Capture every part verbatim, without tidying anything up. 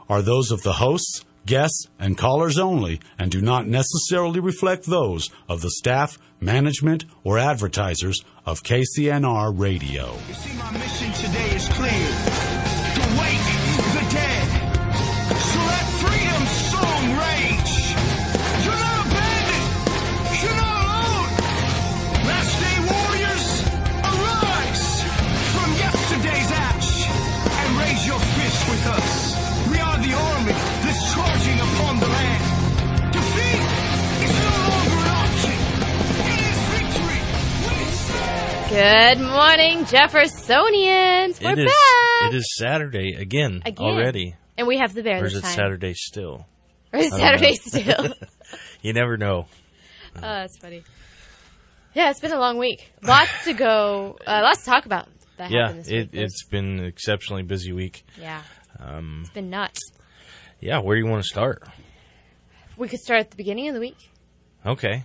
are those of the hosts, guests, and callers only and do not necessarily reflect those of the staff, management, or advertisers of K C N R Radio. You see, my mission today is clear. To wake the dead. So let freedom's song rage. You're not abandoned. You're not alone. Last day warriors, arise from yesterday's ash and raise your fist with us. We are the army that's charging upon the land. Defeat is no longer an option. It is victory. We stand. Good morning, Jeffersonians. We're It is, back. it is Saturday again, Again. already. And we have the bear Or is this it time. Saturday still? Or is it I don't Saturday know. still? You never know. Oh, that's funny. Yeah, it's been a long week. Lots to go, uh, lots to talk about that Yeah, happened this it, week. There's- it's been an exceptionally busy week. Yeah, Um, it's been nuts. yeah, where do you want to start? We could start at the beginning of the week. Okay.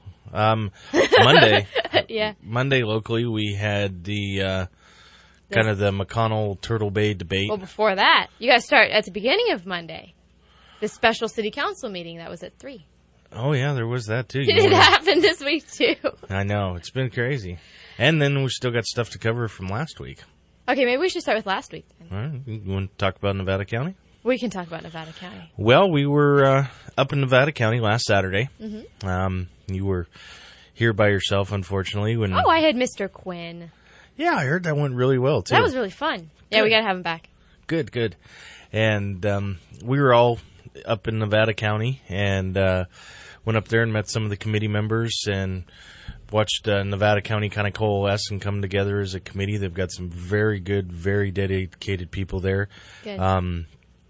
Um, Monday, Yeah. Monday locally, we had the uh, kind of the McConnell Turtle Bay debate. Well, before that, you got to start at the beginning of Monday. The special city council meeting that was at three. Oh yeah, there was that too. You It wanna- happened this week too. I know, it's been crazy. And then we still got stuff to cover from last week. Okay, maybe we should start with last week. Then. All right, you want to talk about Nevada County? We can talk about Nevada County. Well, we were uh, up in Nevada County last Saturday. Mm-hmm. Um, you were here by yourself, unfortunately. When Oh, I had Mister Quinn. yeah, I heard that went really well too. That was really fun. Yeah, we Good. got to have him back. good, good. And um, we were all up in Nevada County and uh, went up there and met some of the committee members and watched uh, Nevada County kind of coalesce and come together as a committee. They've got some very good, very dedicated people there. Good. Um,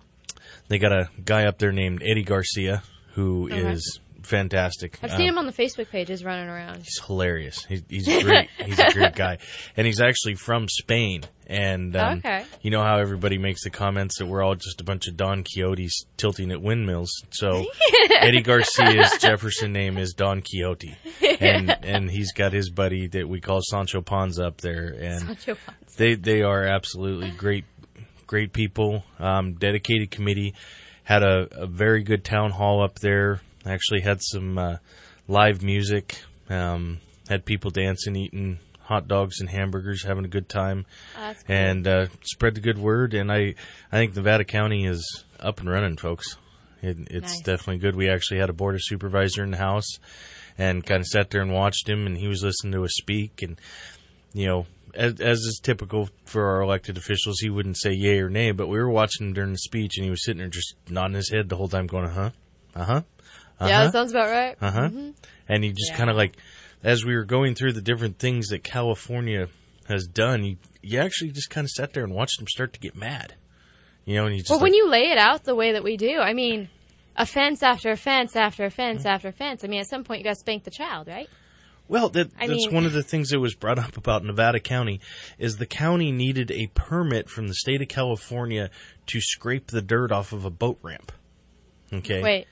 they got a guy up there named Eddie Garcia, who Okay. is fantastic. I've Um, seen him on the Facebook pages running around. He's hilarious. He's, he's great. He's a great guy, and he's actually from Spain. And um, Okay. you know how everybody makes the comments that we're all just a bunch of Don Quixotes tilting at windmills. So Eddie Garcia's Jefferson name is Don Quixote, and and he's got his buddy that we call Sancho Panza up there, and Sancho Panza. they they are absolutely great, great people. Um, dedicated committee. Had a, a very good town hall up there. Actually had some uh, live music. Um, had people dancing, eating hot dogs and hamburgers, having a good time, Oh, that's cool. and uh, spread the good word. And I, I think Nevada County is up and running, folks. It, it's Nice. definitely good. We actually had a board of supervisor in the house, and kind of sat there and watched him, and he was listening to us speak. And you know, as, as is typical for our elected officials, he wouldn't say yay or nay, but we were watching him during the speech, and he was sitting there just nodding his head the whole time, going, "Uh huh, uh huh." Uh-huh. Yeah, that sounds about right. Uh huh. And you just Yeah. kind of like, as we were going through the different things that California has done, you, you actually just kind of sat there and watched them start to get mad. You know, and you just Well, like, when you lay it out the way that we do, I mean, offense after offense after offense after offense. I mean, at some point you got to spank the child, right? well, that, I that's mean- one of the things that was brought up about Nevada County is the county needed a permit from the state of California to scrape the dirt off of a boat ramp. Okay. Wait,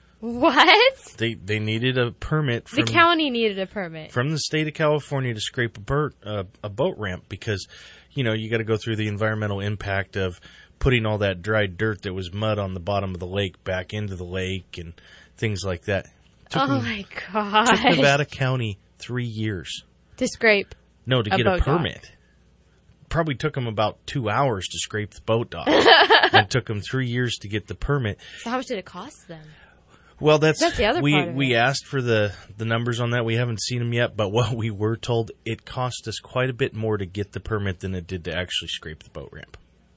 what? They they needed a permit The from county needed a permit. from the state of California to scrape a, bur- uh, a boat ramp because, you know, you got to go through the environmental impact of putting all that dried dirt that was mud on the bottom of the lake back into the lake and things like that. Took, Oh them- my took god! Nevada County three years. To scrape. No, to A get a boat dock. permit. Probably took them about two hours to scrape the boat dock. And it took them three years to get the permit. So how much did it cost them? Well, that's, That's the other we part of we it. asked for the the numbers on that. We haven't seen them yet, but what we were told, it cost us quite a bit more to get the permit than it did to actually scrape the boat ramp.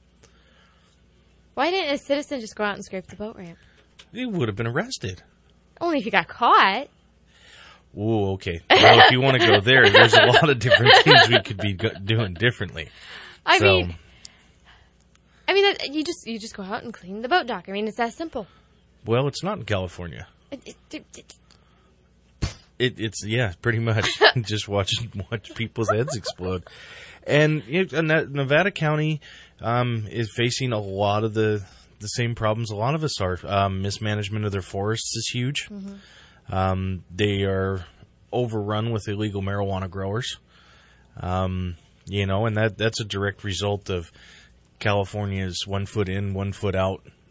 Why didn't a citizen just go out and scrape the boat ramp? He would have been arrested. Only if you got caught. Ooh, okay. Well, if you want to go there, there's a lot of different things we could be go- doing differently. I So, mean, I mean, that- you just you just go out and clean the boat dock. I mean, it's that simple. well, it's not in California. It, it, it, it- It, it's yeah, pretty much just watch watch people's heads explode. And you know, Ne- Nevada County um, is facing a lot of the the same problems a lot of us are. Um, mismanagement of their forests is huge. Um, they are overrun with illegal marijuana growers. Um, you know, and that that's a direct result of California's one foot in, one foot out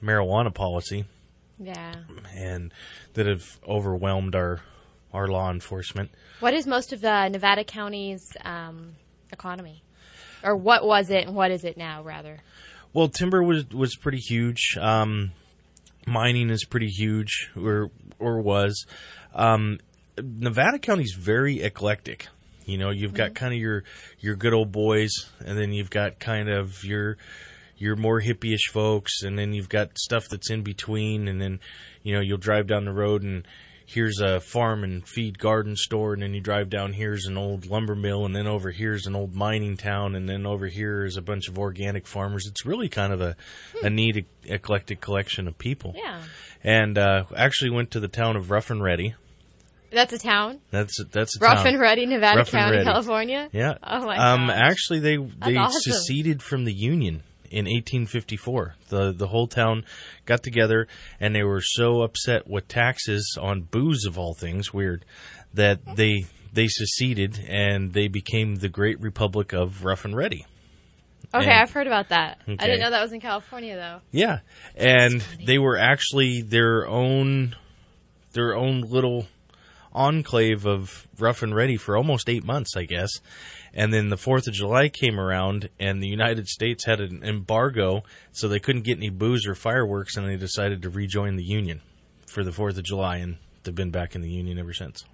marijuana policy, Yeah. and that have overwhelmed our our law enforcement. What is most of the Nevada County's um, economy? Or what was it and what is it now, rather? Well, timber was was pretty huge. Um, mining is pretty huge, or or was. Um, Nevada County's very eclectic. You know, you've got kind of your your good old boys, and then you've got kind of your your more hippie-ish folks, and then you've got stuff that's in between, and then, you know, you'll drive down the road and here's a farm and feed garden store, and then you drive down, here's an old lumber mill, and then over here's an old mining town, and then over here is a bunch of organic farmers. It's really kind of a, a neat, eclectic collection of people. Yeah. And uh, actually went to the town of Rough and Ready. That's a town? That's a, that's a Rough town. and Ready, Nevada Rough and County, Ready. California? Yeah. Oh, my um, gosh. Actually, they they awesome. seceded from the Union in eighteen fifty-four. The the whole town got together, and they were so upset with taxes on booze, of all things, weird, that they they seceded, and they became the Great Republic of Rough and Ready. Okay, And- I've heard about that. I Okay. didn't know that was in California, though. Yeah, and they were actually their own their own little enclave of Rough and Ready for almost eight months, I guess. And then the fourth of July came around, and the United States had an embargo, so they couldn't get any booze or fireworks, and they decided to rejoin the Union for the fourth of July, and they've been back in the Union ever since.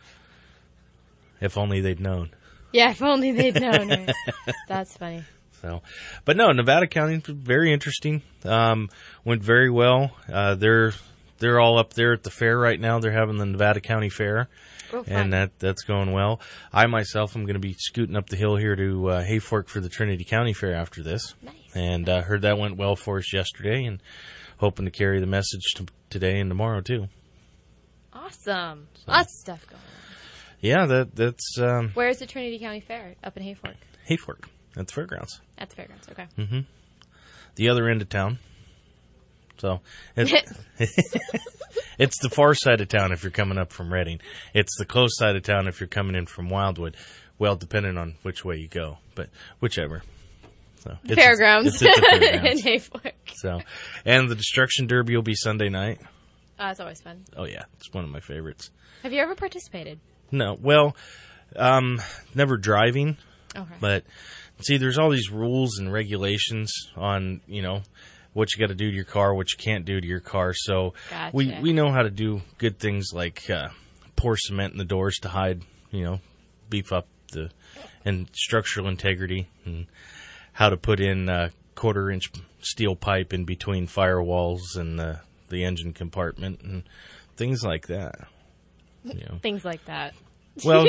If only they'd known. Yeah, if only they'd known. Right? That's funny. So, but no, Nevada County, very interesting. Um, went very well. Uh, they're they're all up there at the fair right now. They're having the Nevada County Fair, Oh, fun. and that that's going well. I myself am going to be scooting up the hill here to uh, Hayfork for the Trinity County Fair after this, Nice. and uh, heard that went well for us yesterday, and hoping to carry the message to today and tomorrow too. Awesome. Lots of stuff going on. Yeah, that that's um, Where is the Trinity County Fair? Up in Hayfork. Hayfork at the fairgrounds, At the fairgrounds, okay. the other end of town. So it's, it's the far side of town if you're coming up from Redding. It's the close side of town if you're coming in from Wildwood. Well, depending on which way you go, but whichever. So it's- Fairgrounds it's at the in fairgrounds. Hayfork. So, and the Destruction Derby will be Sunday night. Oh, it's always fun. Oh yeah, it's one of my favorites. Have you ever participated? No, well, um, never driving, Okay. but see, there's all these rules and regulations on, you know, what you got to do to your car, what you can't do to your car. So Gotcha. we we know how to do good things like uh, pour cement in the doors to hide, you know, beef up the and structural integrity, and how to put in uh, quarter inch steel pipe in between firewalls and the the engine compartment and things like that. You know, Things like that. well,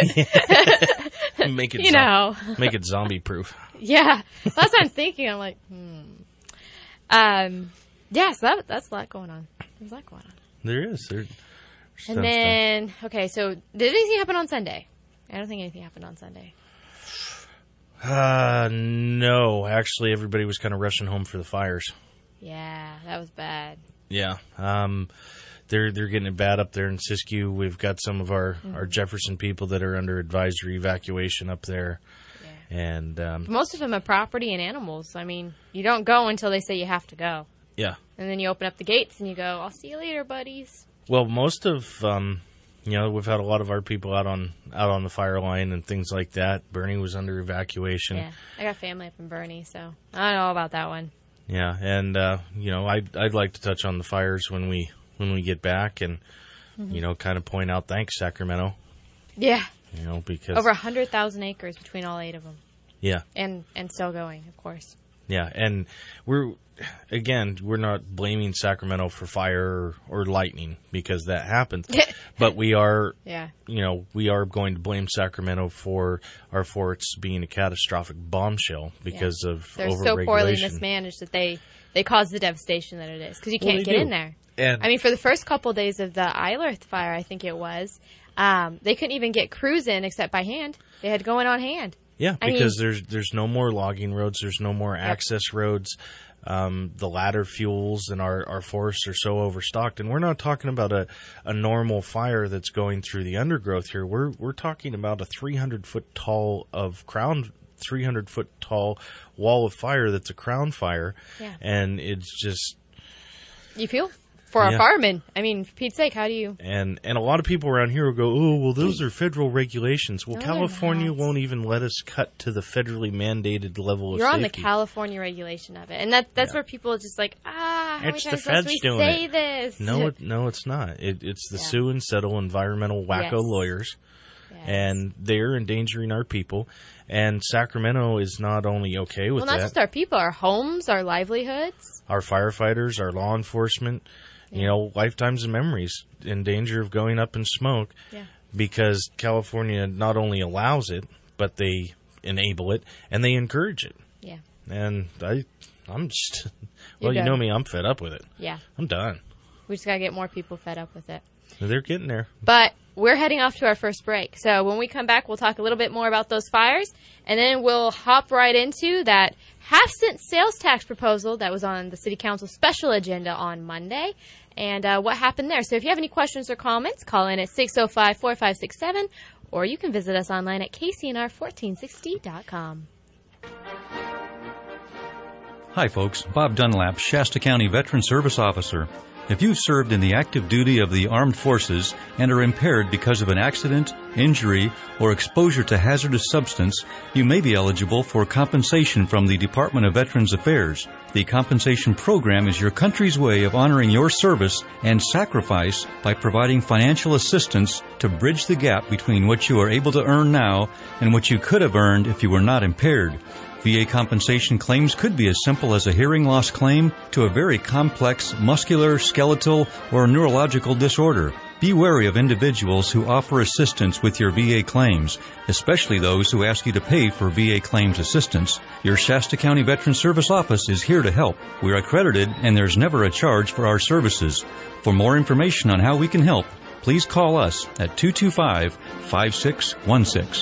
make it You know. make it zombie proof. Yeah. That's what I'm thinking. I'm like, hmm. Um, yeah, so that, that's a lot going on. There's a lot going on. There is. There, And then, okay, so did anything happen on Sunday? I don't think anything happened on Sunday. Uh, no, actually, everybody was kind of rushing home for the fires. Yeah, that was bad. Yeah, um, they're they're getting it bad up there in Siskiyou. We've got some of our, Mm-hmm. our Jefferson people that are under advisory evacuation up there, Yeah. and um, Most of them are property and animals. I mean, you don't go until they say you have to go. yeah. And then you open up the gates and you go, I'll see you later, buddies. Well, most of um, you know, we've had a lot of our people out on out on the fire line and things like that. Bernie was under evacuation. Yeah, I got family up in Bernie, so I don't know about that one. Yeah, and uh, you know, I'd I'd like to touch on the fires when we when we get back, and Mm-hmm. you know, kind of point out thanks Sacramento. Yeah, You know, because over one hundred thousand acres between all eight of them. yeah, And, and still going, of course. yeah, and we're again we're not blaming Sacramento for fire or, or lightning because that happens, but we are. Yeah. You know, we are going to blame Sacramento for our forts being a catastrophic bombshell because Yeah. of They're so poorly overregulation. mismanaged that they, they cause the devastation that it is. Because you Well, can't they get do. in there. And I mean, for the first couple days of the Ilarth fire, I think it was, um, they couldn't even get crews in except by hand. They had to go in on hand. yeah, I because mean- there's there's no more logging roads, there's no more access roads. Um, the ladder fuels and our, our forests are so overstocked, and we're not talking about a, a normal fire that's going through the undergrowth here. We're we're talking about a three hundred foot tall of crown, three hundred foot tall wall of fire that's a crown fire, Yeah. and it's just You feel? For Yeah. a fireman. I mean, for Pete's sake, how do you... And and a lot of people around here will go, oh, well, those are federal regulations. Well, No, they're California not. won't even let us cut to the federally mandated level of You're on the safety. California regulation of it. And that that's Yeah. where people are just like, ah, how It's many the times must feds we doing say it. this? No, it, no, it's not. It, it's the Yeah. sue and settle environmental wacko Yes. lawyers, Yes. and they're endangering our people. And Sacramento is not only okay with Well, not that. just our people, our homes, our livelihoods. Our firefighters, our law enforcement, you know, lifetimes of memories in danger of going up in smoke Yeah. because California not only allows it, but they enable it and they encourage it. Yeah. And I, I'm just, well, you done. know me, I'm fed up with it. Yeah. I'm done. We just got to get more people fed up with it. They're getting there. But we're heading off to our first break. So when we come back, we'll talk a little bit more about those fires, and then we'll hop right into that half-cent sales tax proposal that was on the City Council special agenda on Monday, and uh, what happened there. So if you have any questions or comments, call in at six oh five, four five six seven, or you can visit us online at K C N R fourteen sixty dot com. Hi, folks. Bob Dunlap, Shasta County Veteran Service Officer. If you've served in the active duty of the armed forces and are impaired because of an accident, injury, or exposure to hazardous substance, you may be eligible for compensation from the Department of Veterans Affairs. The compensation program is your country's way of honoring your service and sacrifice by providing financial assistance to bridge the gap between what you are able to earn now and what you could have earned if you were not impaired. V A compensation claims could be as simple as a hearing loss claim to a very complex muscular, skeletal, or neurological disorder. Be wary of individuals who offer assistance with your V A claims, especially those who ask you to pay for V A claims assistance. Your Shasta County Veteran Service Office is here to help. We're accredited and there's never a charge for our services. For more information on how we can help, please call us at two two five, five six one six.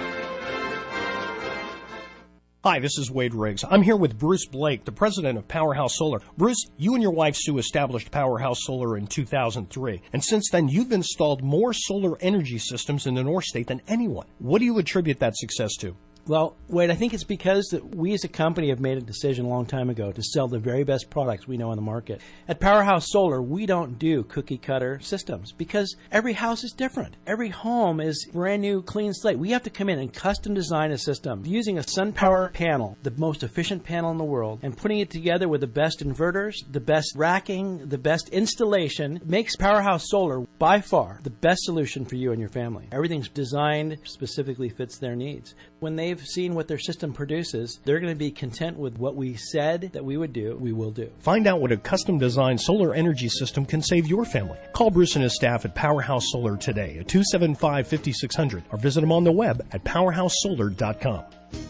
Hi, this is Wade Riggs. I'm here with Bruce Blake, the president of Powerhouse Solar. Bruce, you and your wife Sue established Powerhouse Solar in two thousand three, and since then you've installed more solar energy systems in the North State than anyone. What do you attribute that success to? Well, Wade, I think it's because that we as a company have made a decision a long time ago to sell the very best products we know on the market. At Powerhouse Solar, we don't do cookie-cutter systems because every house is different. Every home is brand new, clean slate. We have to come in and custom design a system using a SunPower panel, the most efficient panel in the world, and putting it together with the best inverters, the best racking, the best installation makes Powerhouse Solar by far the best solution for you and your family. Everything's designed specifically fits their needs. When they've seen what their system produces, they're going to be content with what we said that we would do, we will do. Find out what a custom-designed solar energy system can save your family. Call Bruce and his staff at Powerhouse Solar today at two seven five, five six zero zero or visit them on the web at powerhouse solar dot com.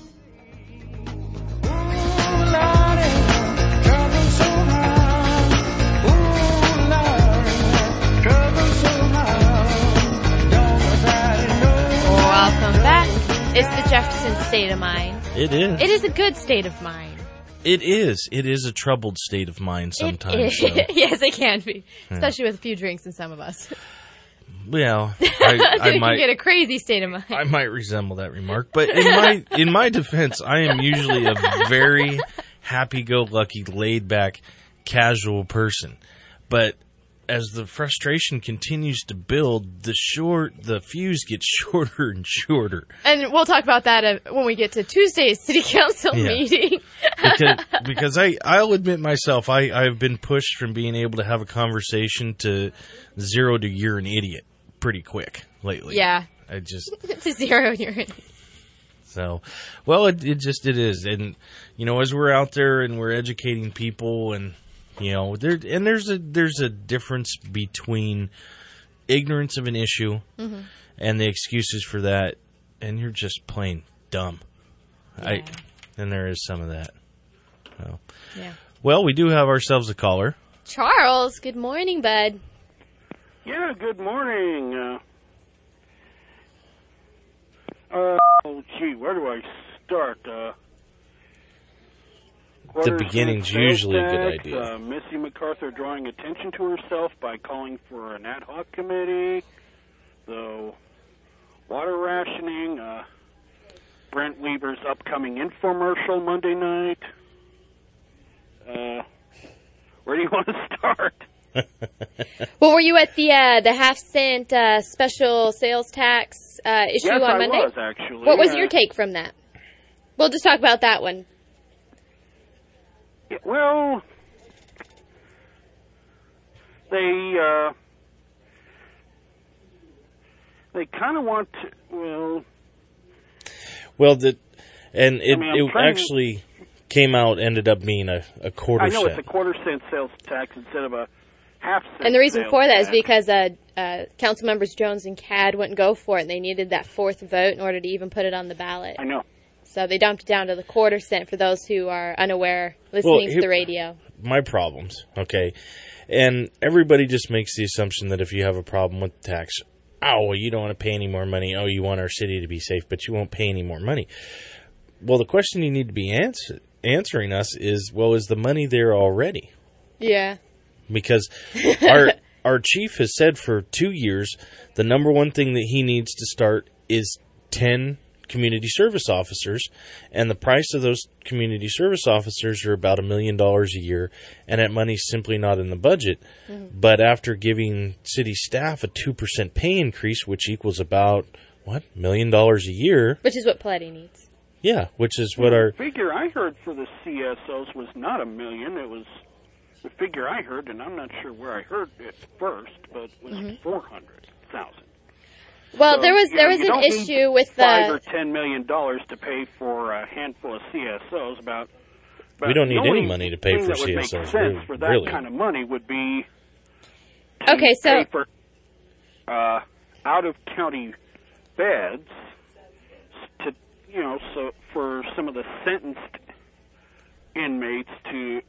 Welcome back. It's the Jefferson state of mind. It is. It is a good state of mind. It is. It is a troubled state of mind sometimes. It is. so. Yes, it can be, especially with a few drinks in some of us. Well, I, I it might can get a crazy state of mind. I might resemble that remark, but in my in my defense, I am usually a very happy-go-lucky, laid-back, casual person. But as the frustration continues to build, the short the fuse gets shorter and shorter. And we'll talk about that uh, when we get to Tuesday's city council Yeah. meeting. because because I I'll admit myself I I've been pushed from being able to have a conversation to zero to you're an idiot pretty quick lately. Yeah. I just To zero, you're in. so well it it just it is, and you know, as we're out there and we're educating people, and you know, there and there's a there's a difference between ignorance of an issue Mm-hmm. and the excuses for that, and you're just plain dumb. I Yeah. and there is some of that. So. Yeah. Well, we do have ourselves a caller. Charles, good morning, bud. Yeah, good morning. Uh, uh, oh, gee, where do I start? Uh, The beginning's usually a good tax, idea. Uh, Missy MacArthur drawing attention to herself by calling for an ad hoc committee. The water rationing. Uh, Brent Weaver's upcoming infomercial Monday night. Uh, where do you want to start? Well, were you at the uh, the half cent uh, special sales tax uh, issue yes, on I Monday? was, actually. What was Uh, your take from that? We'll just talk about that one. Yeah, well, they uh, they kind of want to, well... Well, the and it, I mean, I'm it trying to- actually came out, ended up being a, a quarter I know cent. it's a quarter cent sales tax instead of a half cent. And the reason sales for that is tax. because uh, uh, council members Jones and Cad wouldn't go for it, and they needed that fourth vote in order to even put it on the ballot. I know. So they dumped it down to the quarter cent for those who are unaware listening Well, to here- the radio. My problems, okay? And everybody just makes the assumption that if you have a problem with tax, oh, well, you don't want to pay any more money. Oh, you want our city to be safe, but you won't pay any more money. Well, the question you need to be answer, answering us is, well, is the money there already? Yeah. Because our our chief has said for two years the number one thing that he needs to start is ten community service officers, and the price of those community service officers are about a million dollars a year, and that money's simply not in the budget. Mm-hmm. But after giving city staff a two percent pay increase, which equals about, what, a million dollars a year? Which is what Paletti needs. Yeah, which is what our... The figure I heard for the C S Os was not a million. It was the figure I heard, and I'm not sure where I heard it first, but it was Mm-hmm. four hundred thousand. Well, So, there was you there know, was you an don't need issue with five the or ten million dollars to pay for a handful of C S Os. About, about We don't need the only any money to pay thing for that would C make S Os, sense really, for that really. kind of money would be to Okay, so pay for uh, out of county beds to you know so for some of the sentenced inmates to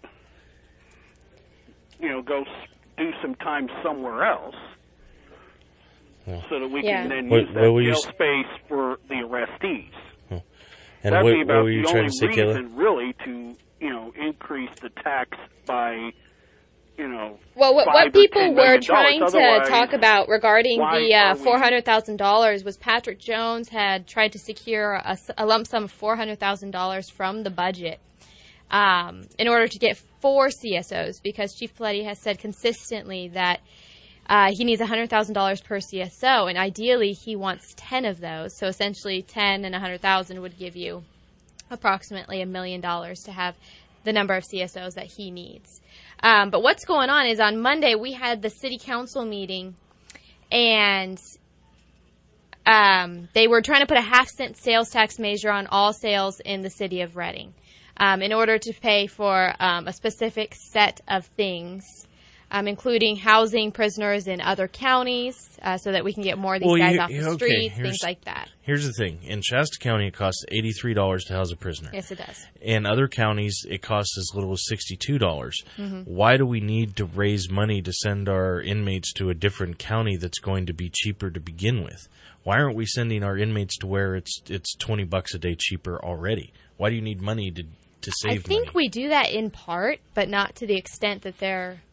you know go s- do some time somewhere else. Yeah. So that we Yeah. can then What- use what that were you jail s- space for the arrestees. And That'd what, be what about were you the trying only to say, Kayla? reason, really, to you know increase the tax by you know. Well, what, five what or people ten were million trying dollars. to Otherwise, talk about regarding why the are uh, we- four hundred thousand dollars was Patrick Jones had tried to secure a, s- a lump sum of four hundred thousand dollars from the budget um, in order to get four C S Os, because Chief Paletti has said consistently that uh, he needs one hundred thousand dollars per C S O, and ideally he wants ten of those. So essentially ten and one hundred thousand would give you approximately a million dollars to have the number of C S Os that he needs. Um, but what's going on is on Monday we had the city council meeting, and um, they were trying to put a half cent sales tax measure on all sales in the city of Reading um, in order to pay for um, a specific set of things, um, including housing prisoners in other counties uh, so that we can get more of these Well, guys you- off the okay, streets, here's- things like that. Here's the thing. In Shasta County, it costs eighty-three dollars to house a prisoner. Yes, it does. In other counties, it costs as little as sixty-two dollars. Mm-hmm. Why do we need to raise money to send our inmates to a different county that's going to be cheaper to begin with? Why aren't we sending our inmates to where it's it's twenty bucks a day cheaper already? Why do you need money to, to save I think money? we do that in part, but not to the extent that they're...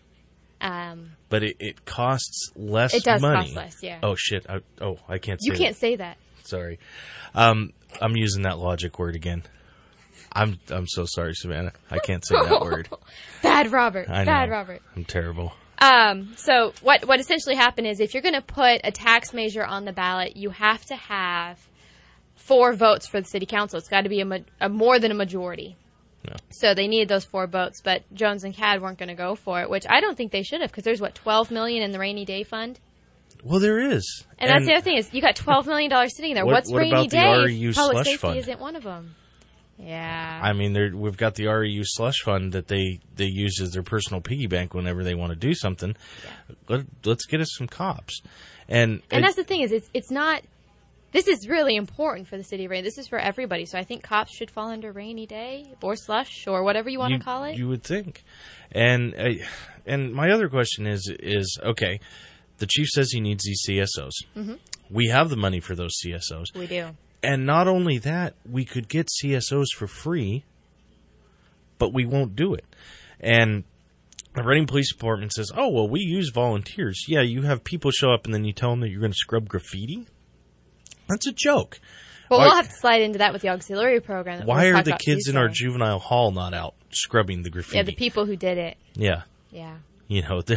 Um, But it, it costs less It does money. cost less, yeah. Oh, shit. I, oh, I can't say you can't that. say that. Sorry. Um, I'm using that logic word again. I'm I'm so sorry, Savannah. I can't say that word. Bad Robert. I Bad know. Robert. I'm terrible. Um, so what what essentially happened is if you're going to put a tax measure on the ballot, you have to have four votes for the city council. It's got to be a, ma- a more than a majority. No. So they needed those four votes, but Jones and Cad weren't going to go for it, which I don't think they should have, because there's what twelve million dollars in the rainy day fund. Well, there is. And, that's the other thing is you got twelve million dollars sitting there. What- What's what rainy about the day? R E U Public slush safety fund? isn't one of them. Yeah. I mean, there- we've got the R E U slush fund that they, they use as their personal piggy bank whenever they want to do something. Let, let's get us some cops. And, And it- that's the thing is, it's it's not. This is really important for the city of Rainy. This is for everybody. So I think cops should fall under rainy day or slush or whatever you want you, to call it. You would think. And uh, and my other question is is okay. The chief says he needs these C S Os. Mm-hmm. We have the money for those C S Os. We do. And not only that, we could get C S Os for free, but we won't do it. And the Reading Police Department says, oh, well, we use volunteers. Yeah, you have people show up and then you tell them that you're going to scrub graffiti? That's a joke. But Why- we'll have to slide into that with the auxiliary program. That Why we'll are talk the about kids in our Tuesday. juvenile hall not out scrubbing the graffiti. Yeah, the people who did it. Yeah. Yeah. You know, they're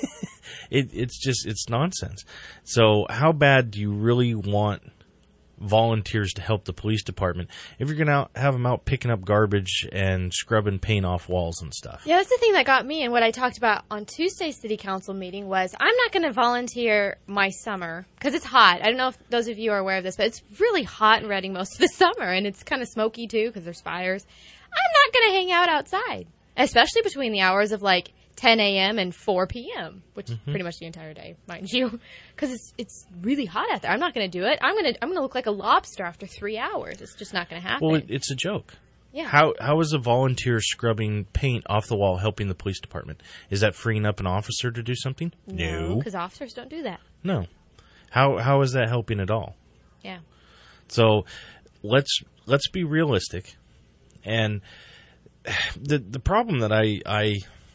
it, it's just, it's nonsense. So how bad do you really want volunteers to help the police department if you're going to have them out picking up garbage and scrubbing paint off walls and stuff? Yeah, that's the thing that got me, and what I talked about on Tuesday's city council meeting was I'm not going to volunteer my summer because it's hot. I don't know if those of you are aware of this, but it's really hot in Reading most of the summer, and it's kind of smoky too because there's fires. I'm not going to hang out outside, especially between the hours of like ten a.m. and four p.m., which Mm-hmm. is pretty much the entire day, mind you, because it's it's really hot out there. I'm not going to do it. I'm going to I'm going to look like a lobster after three hours. It's just not going to happen. Well, it, it's a joke. Yeah. How how is a volunteer scrubbing paint off the wall helping the police department? Is that freeing up an officer to do something? No, because officers don't do that. No. How how is that helping at all? Yeah. So let's let's be realistic. And the the problem that I I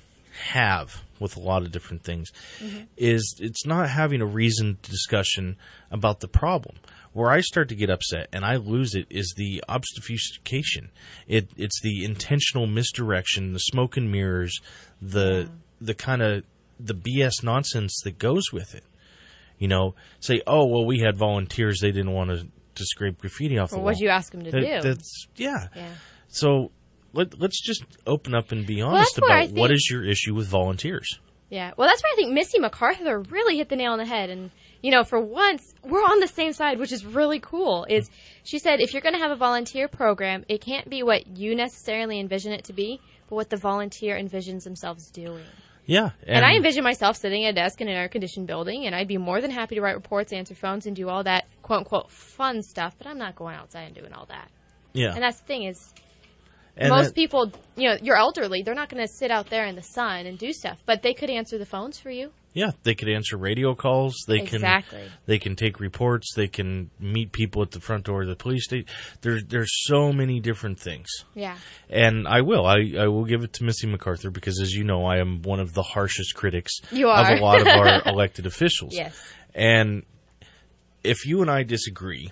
have with a lot of different things mm-hmm. is it's not having a reasoned discussion about the problem. Where I start to get upset and I lose it is the obfuscation. It it's the intentional misdirection, the smoke and mirrors, the yeah. the kind of the B S nonsense that goes with it. You know, say, oh well, we had volunteers; they didn't want to, to scrape graffiti off well, the wall. What'd you ask them to that, do? That's yeah. yeah. So let let's just open up and be honest well, about think, what is your issue with volunteers. Yeah, well, that's where I think Missy MacArthur really hit the nail on the head. And, you know, for once, we're on the same side, which is really cool. Is she said, if you're going to have a volunteer program, it can't be what you necessarily envision it to be, but what the volunteer envisions themselves doing. Yeah. And, and I envision myself sitting at a desk in an air-conditioned building, and I'd be more than happy to write reports, answer phones, and do all that, quote-unquote, fun stuff, but I'm not going outside and doing all that. Yeah. And that's the thing is... And most that, people, you know, you're elderly. They're not going to sit out there in the sun and do stuff, but they could answer the phones for you. Yeah, they could answer radio calls. They exactly. can they can take reports. They can meet people at the front door of the police station. There's there's so many different things. Yeah. And I will I, I will give it to Missy MacArthur because, as you know, I am one of the harshest critics you are. of a lot of our elected officials. Yes. And if you and I disagree,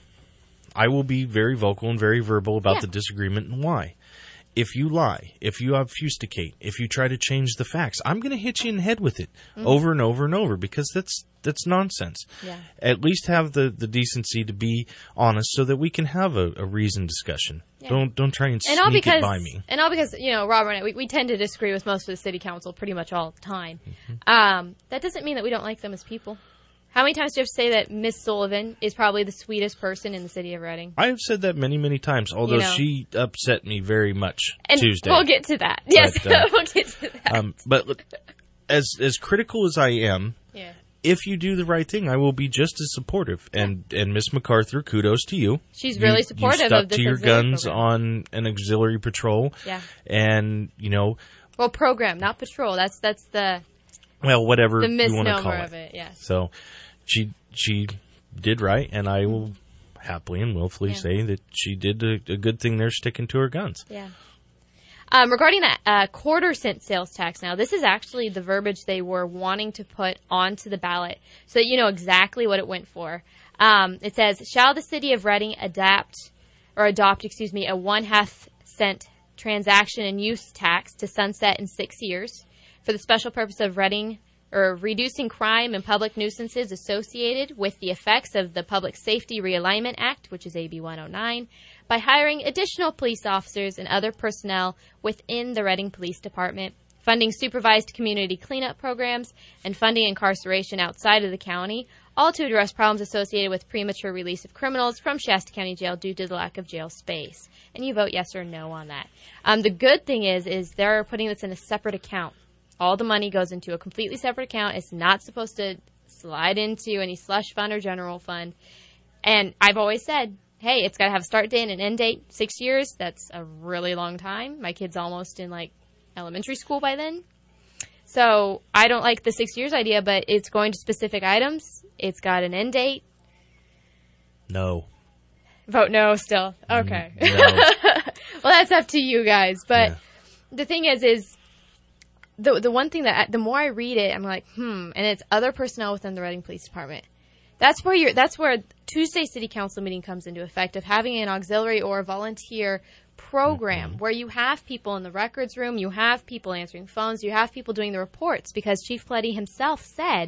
I will be very vocal and very verbal about yeah. the disagreement and why. If you lie, if you obfuscate, if you try to change the facts, I'm going to hit you in the head with it mm-hmm. over and over and over because that's that's nonsense. Yeah. At least have the, the decency to be honest so that we can have a, a reasoned discussion. Yeah. Don't don't try and, and sneak all because, it by me. And all because, you know, Robert and I, we, we tend to disagree with most of the city council pretty much all the time. Mm-hmm. Um, that doesn't mean that we don't like them as people. How many times do you have to say that Miss Sullivan is probably the sweetest person in the city of Reading? I have said that many, many times, although you know. she upset me very much and Tuesday. We'll get to that. Yes, but, uh, we'll get to that. Um, but as as critical as I am, yeah. if you do the right thing, I will be just as supportive. And and Miss MacArthur, kudos to you. She's really you, supportive you stuck of this to your guns program. on an auxiliary patrol. Yeah. And, you know. Well, program, not patrol. That's that's the. Well, whatever the you want to call of it, yes. So she she did right, and I will happily and willfully yeah. say that she did a, a good thing there sticking to her guns. Yeah. Um, regarding that uh, quarter cent sales tax now, this is actually the verbiage they were wanting to put onto the ballot so that you know exactly what it went for. Um, it says, shall the city of Reading adapt or adopt, excuse me, a one-half cent transaction and use tax to sunset in six years for the special purpose of Reading or reducing crime and public nuisances associated with the effects of the Public Safety Realignment Act, which is A B one oh nine, by hiring additional police officers and other personnel within the Reading Police Department, funding supervised community cleanup programs, and funding incarceration outside of the county, all to address problems associated with premature release of criminals from Shasta County Jail due to the lack of jail space. And you vote yes or no on that. Um, the good thing is, is they're putting this in a separate account. All the money goes into a completely separate account. It's not supposed to slide into any slush fund or general fund. And I've always said, hey, it's got to have a start date and an end date. Six years, that's a really long time. My kid's almost in, like, elementary school by then. So I don't like the six years idea, but it's going to specific items. It's got an end date. No. Vote no still. Okay. Mm, no. Well, that's up to you guys. But yeah. the thing is, is the the one thing that, the more I read it, I'm like, hmm, and it's other personnel within the Reading Police Department. That's where you're, that's where Tuesday City Council meeting comes into effect of having an auxiliary or a volunteer program Mm-hmm. where you have people in the records room, you have people answering phones, you have people doing the reports, because Chief Pleddy himself said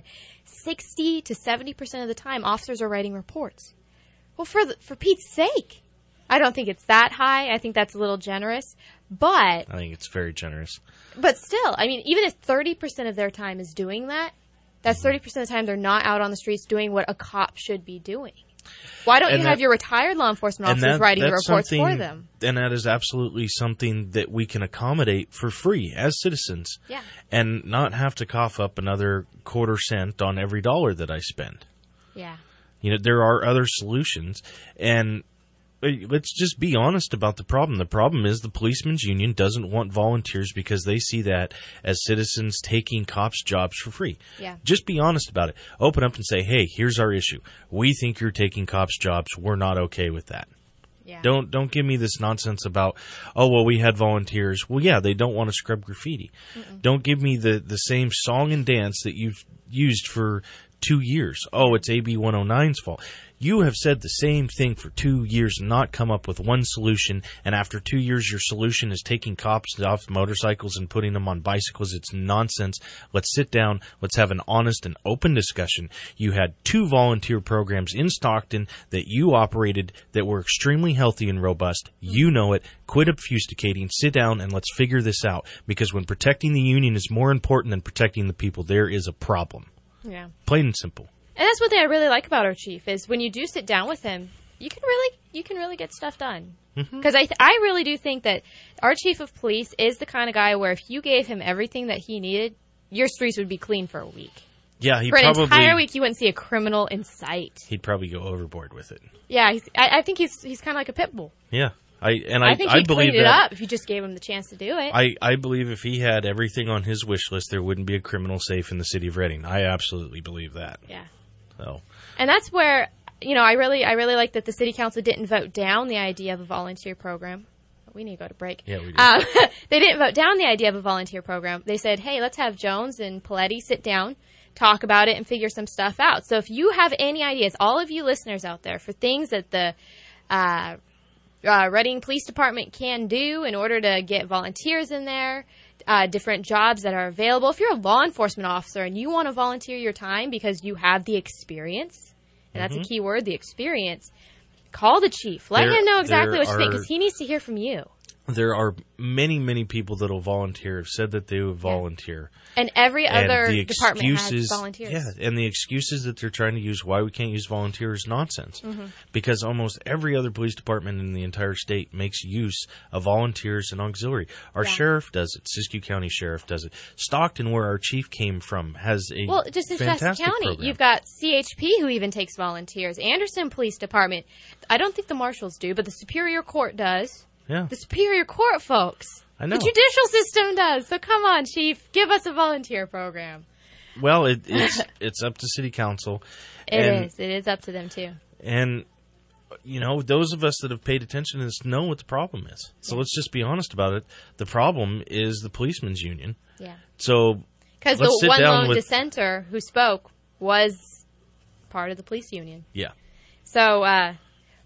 sixty to seventy percent of the time officers are writing reports. Well, for the, for Pete's sake, I don't think it's that high. I think that's a little generous, but I think it's very generous. But still, I mean, even if thirty percent of their time is doing that, that's thirty percent of the time they're not out on the streets doing what a cop should be doing. Why don't And you that- have your retired law enforcement And officers that- writing the that's reports for something- them? And that is absolutely something that we can accommodate for free as citizens. Yeah. And not have to cough up another quarter cent on every dollar that I spend. Yeah. You know, there are other solutions. And uh, let's just be honest about the problem. The problem is the policemen's union doesn't want volunteers because they see that as citizens taking cops' jobs for free. Yeah. Just be honest about it. Open up and say, hey, here's our issue. We think you're taking cops' jobs. We're not okay with that. Yeah. Don't don't give me this nonsense about, oh, well, we had volunteers. Well, yeah, they don't want to scrub graffiti. Mm-mm. Don't give me the, the same song and dance that you've used for two years. Oh, it's A B one oh nine's fault. You have said the same thing for two years and not come up with one solution, and after two years your solution is taking cops off motorcycles and putting them on bicycles. It's nonsense. Let's sit down. Let's have an honest and open discussion. You had two volunteer programs in Stockton that you operated that were extremely healthy and robust. You know it. Quit obfuscating. Sit down and let's figure this out, because when protecting the union is more important than protecting the people, there is a problem. Yeah. Plain and simple. And that's one thing I really like about our chief is when you do sit down with him, you can really you can really get stuff done. Because mm-hmm. I th- I really do think that our chief of police is the kind of guy where if you gave him everything that he needed, your streets would be clean for a week. Yeah, he for probably, an entire week, you wouldn't see a criminal in sight. He'd probably go overboard with it. Yeah, he's, I, I think he's he's kind of like a pit bull. Yeah, I and I, I think I he'd believe clean it that, up if you just gave him the chance to do it. I, I believe if he had everything on his wish list, there wouldn't be a criminal safe in the city of Reading. I absolutely believe that. Yeah. So. And that's where, you know, I really I really like that the city council didn't vote down the idea of a volunteer program. We need to go to break. Yeah, we do. Um, they didn't vote down the idea of a volunteer program. They said, hey, let's have Jones and Paletti sit down, talk about it, and figure some stuff out. So if you have any ideas, all of you listeners out there, for things that the uh, uh, Reading Police Department can do in order to get volunteers in there, uh, different jobs that are available. If you're a law enforcement officer and you want to volunteer your time because you have the experience, and that's Mm-hmm. a key word, the experience, call the chief. Let There- him know exactly there what you think, are- because he needs to hear from you. There are many, many people that will volunteer, have said that they would volunteer. And every And other the department has excuses, volunteers. yeah, and the excuses that they're trying to use why we can't use volunteers is nonsense. Mm-hmm. Because almost every other police department in the entire state makes use of volunteers and auxiliary. Our Yeah. sheriff does it. Siskiyou County Sheriff does it. Stockton, where our chief came from, has a Well, just in Shasta fantastic County, program. you've got C H P who even takes volunteers. Anderson Police Department. I don't think the marshals do, but the Superior Court does. Yeah. The Superior Court, folks. I know. The judicial system does. So come on, Chief. Give us a volunteer program. Well, it, it's it's up to city council. It and, is. It is up to them, too. And, you know, those of us that have paid attention to this know what the problem is. So Yeah. let's just be honest about it. The problem is the policemen's union. Yeah. So Because let's the sit one down lone with- dissenter who spoke was part of the police union. Yeah. So uh,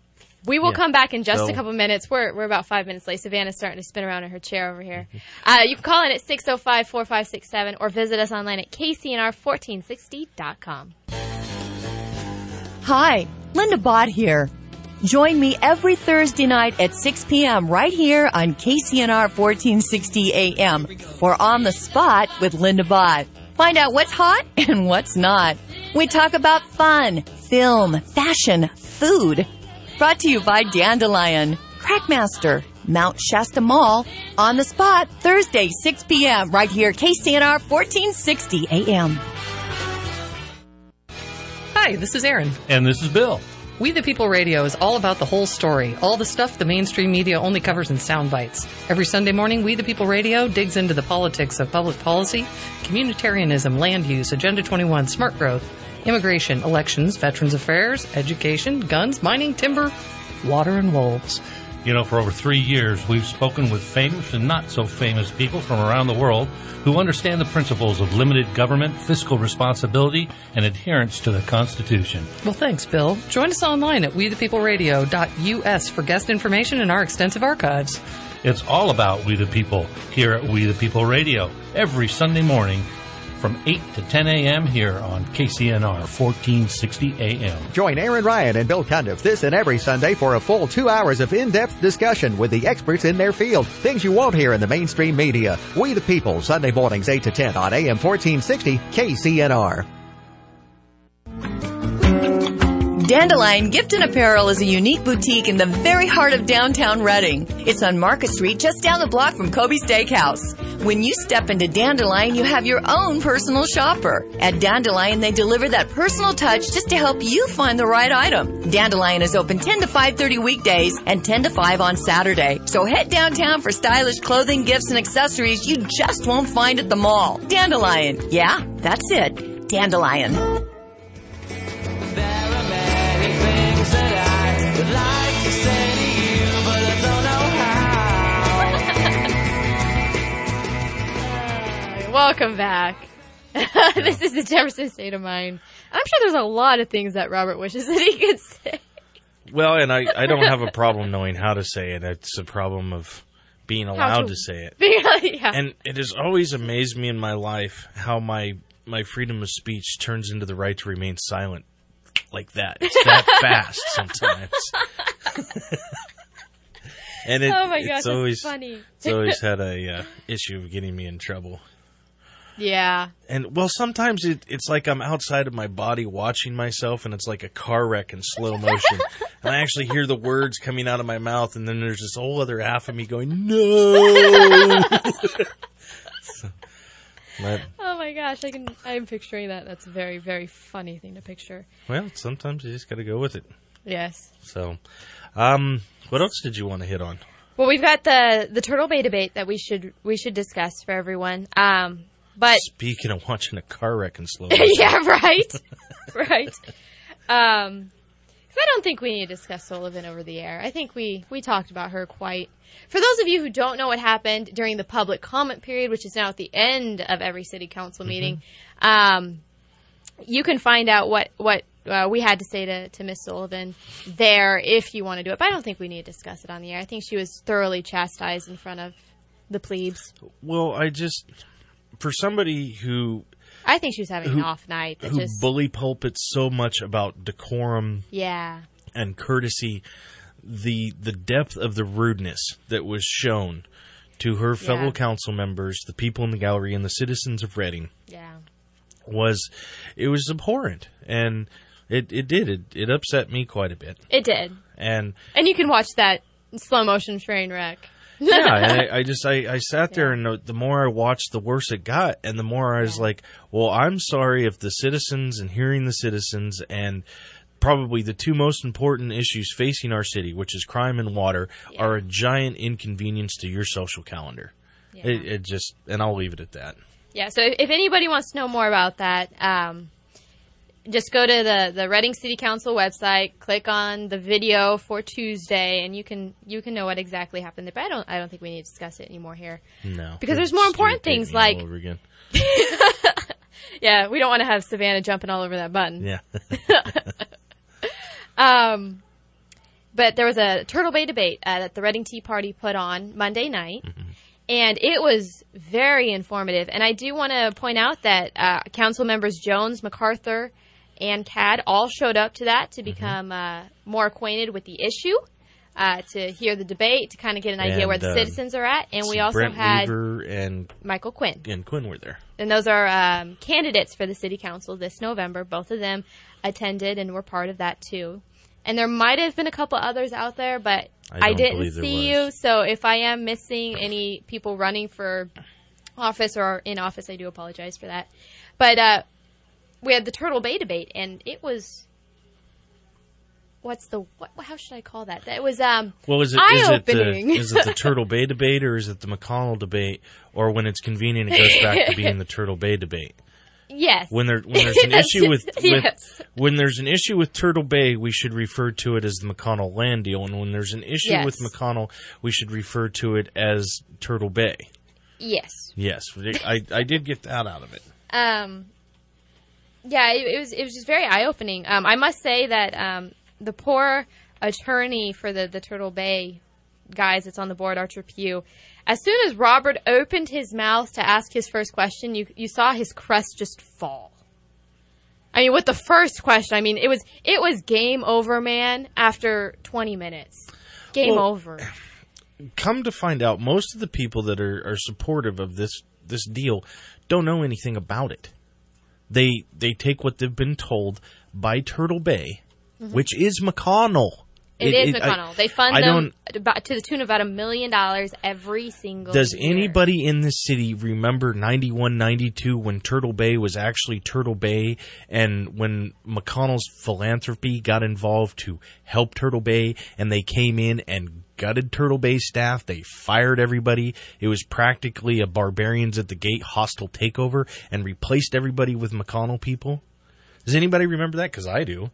we will Yeah. come back in just So- a couple minutes. We're we're about five minutes late. Savannah's starting to spin around in her chair over here. Uh, you can call in at six oh five, four five six seven or visit us online at k c n r fourteen sixty dot com. Hi, Linda Bott here. Join me every Thursday night at six p.m. right here on K C N R fourteen sixty A M for On the Spot with Linda Bott. Find out what's hot and what's not. We talk about fun, film, fashion, food. Brought to you by Dandelion, Crackmaster, Mount Shasta Mall. On the Spot, Thursday, six p.m. right here, K C N R fourteen sixty A M. Hi, this is Erin. And this is Bill. We the People Radio is all about the whole story, all the stuff the mainstream media only covers in sound bites. Every Sunday morning, We the People Radio digs into the politics of public policy, communitarianism, land use, Agenda twenty-one, smart growth, immigration, elections, veterans affairs, education, guns, mining, timber, water, and wolves. You know, for over three years, we've spoken with famous and not so famous people from around the world who understand the principles of limited government, fiscal responsibility, and adherence to the Constitution. Well, thanks, Bill. Join us online at we the people radio dot U S for guest information and our extensive archives. It's all about We the People here at We the People Radio every Sunday morning from eight to ten a.m. here on K C N R fourteen sixty A M. Join Aaron Ryan and Bill Cundiff this and every Sunday for a full two hours of in-depth discussion with the experts in their field. Things you won't hear in the mainstream media. We the People, Sunday mornings eight to ten on A M fourteen sixty K C N R. Dandelion Gift and Apparel is a unique boutique in the very heart of downtown Reading. It's on Market Street, just down the block from Kobe Steakhouse. When you step into Dandelion, you have your own personal shopper. At Dandelion, they deliver that personal touch just to help you find the right item. Dandelion is open ten to five thirty weekdays and ten to five on Saturday. So head downtown for stylish clothing, gifts, and accessories you just won't find at the mall. Dandelion. Yeah, that's it. Dandelion. Welcome back. This is the Jefferson State of Mind. I'm sure there's a lot of things that Robert wishes that he could say. Well, and I, I don't have a problem knowing how to say it. It's a problem of being allowed to, to say it. Yeah. And it has always amazed me in my life how my, my freedom of speech turns into the right to remain silent like that. It's that fast sometimes. And it, oh my gosh, it's always, that's funny. It's always had a uh, issue of getting me in trouble. Yeah. And, well, sometimes it, it's like I'm outside of my body watching myself, and it's like a car wreck in slow motion. And I actually hear the words coming out of my mouth, and then there's this whole other half of me going, no! So, but, oh my gosh, I can, I'm picturing that. That's a very, very funny thing to picture. Well, sometimes you just got to go with it. Yes. So, um, what else did you want to hit on? Well, we've got the, the Turtle Bay debate that we should we should discuss for everyone. Um, but speaking of watching a car wreck in slow motion. Yeah, right, right. Um, because I don't think we need to discuss Sullivan over the air. I think we we talked about her quite. For those of you who don't know what happened during the public comment period, which is now at the end of every city council mm-hmm. meeting, um, you can find out what what. Uh, we had to say to, to Miss Sullivan there if you want to do it. But I don't think we need to discuss it on the air. I think she was thoroughly chastised in front of the plebes. Well, I just, for somebody who... I think she was having who, an off night. Who just, bully pulpits so much about decorum yeah. and courtesy, the the depth of the rudeness that was shown to her fellow yeah. council members, the people in the gallery, and the citizens of Reading yeah. was, it was abhorrent. And... It it did. It it upset me quite a bit. It did. And and you can watch that slow motion train wreck. Yeah, and I, I just I, I sat there yeah. and the more I watched, the worse it got, and the more I was yeah. like, well, I'm sorry if the citizens and hearing the citizens and probably the two most important issues facing our city, which is crime and water, yeah. are a giant inconvenience to your social calendar. Yeah. It, it just, and I'll leave it at that. Yeah. So if anybody wants to know more about that. Um, Just go to the, the Reading City Council website, click on the video for Tuesday, and you can you can know what exactly happened there. But I don't I don't think we need to discuss it anymore here. No, because there's more important things like. All over again. Yeah, we don't want to have Savannah jumping all over that button. Yeah. um, but there was a Turtle Bay debate uh, that the Reading Tea Party put on Monday night. Mm-hmm. And it was very informative. And I do want to point out that uh, Council members Jones, MacArthur, and Cad all showed up to that to become uh, more acquainted with the issue, uh, to hear the debate, to kind of get an idea and, where the uh, citizens are at. And we also Brent had Weaver and Michael Quinn. And Quinn were there. And those are um, candidates for the city council this November. Both of them attended and were part of that too. And there might have been a couple others out there, but I, I didn't see you. So if I am missing any people running for office or in office, I do apologize for that. But uh, we had the Turtle Bay debate, and it was what's the what? How should I call that? That was um. Well, is it is it, the, is it the Turtle Bay debate, or is it the McConnell debate, or when it's convenient, it goes back to being the Turtle Bay debate? Yes. When there when there's an That's- issue with, with yes. when there's an issue with Turtle Bay, we should refer to it as the McConnell land deal, and when there's an issue Yes. with McConnell, we should refer to it as Turtle Bay. Yes. Yes, I I did get that out of it. Um, yeah, it, it was it was just very eye opening. Um, I must say that um, the poor attorney for the, the Turtle Bay guys that's on the board, Archer Pugh, as soon as Robert opened his mouth to ask his first question, you you saw his crest just fall. I mean, with the first question, I mean, it was it was game over, man. After twenty minutes, game Well, over. Come to find out, most of the people that are, are supportive of this this deal don't know anything about it. They they take what they've been told by Turtle Bay, Mhm. which is McConnell. It, it is McConnell. I, they fund I them don't- about, to the tune of about a million dollars every single Does year. anybody in the city remember ninety-one, ninety-two when Turtle Bay was actually Turtle Bay, and when McConnell's philanthropy got involved to help Turtle Bay, and they came in and gutted Turtle Bay staff? They fired everybody. It was practically a barbarians at the gate hostile takeover, and replaced everybody with McConnell people. Does anybody remember that? Because I do.